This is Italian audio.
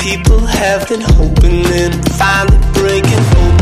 people have been hoping and finally breaking home.